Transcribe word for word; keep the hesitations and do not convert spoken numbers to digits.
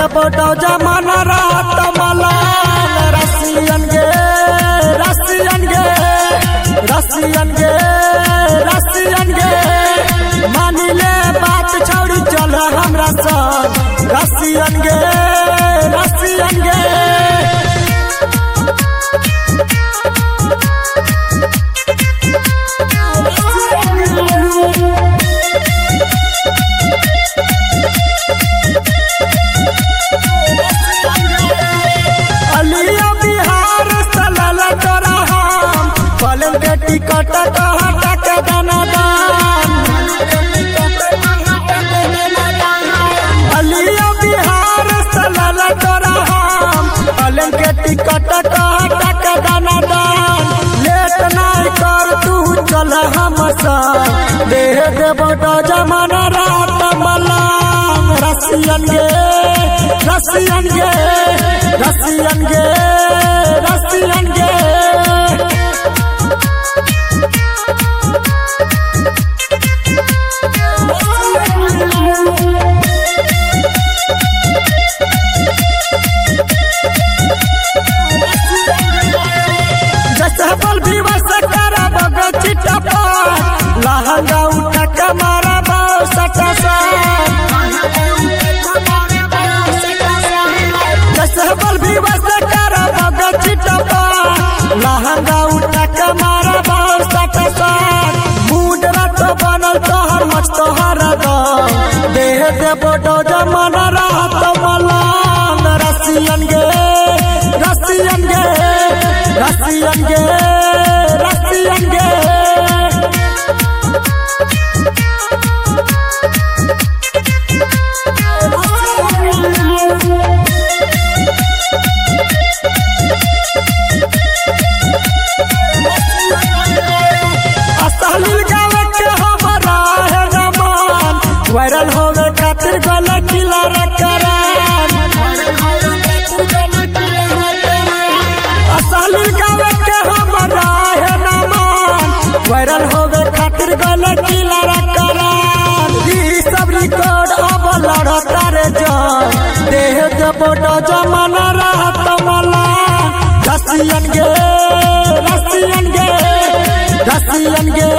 देवो जमाना रात मलान रसियन गे रसियन गे रसियन गे रसियन गे मानी ले बात छोड़ी चल हमरा संग रसियन गे रसियन गे टिकट हटा के दाना दान अलिया बिहार सलाल तोरा हम पलन के टिकट हटा के दाना दान लेट नहीं कर तू चल हम संग देह देवो जमाना रात मलान रसियन गे रसियन गे रसियन गे रसियन गे लहंगा उठा के मारा बाऊ सटा बल भी बस करा बग चिटपा लहंगा उठा के मारा बाऊ सटा मूड रत बनल तोहर मच तोहर देह देवो जमाना रात मलान रसियन गे रसियन गे रसियन गे रसियन गे वायरल होवे खातिर गला किला रकरान असली गावे के हमरा है नामान वायरल होवे खातिर गला किला रकरान ई सब रिकॉर्ड अब लड़ता रे जान देह देवो जमाना रात मला रसियन गे रसियन गे रसियन गे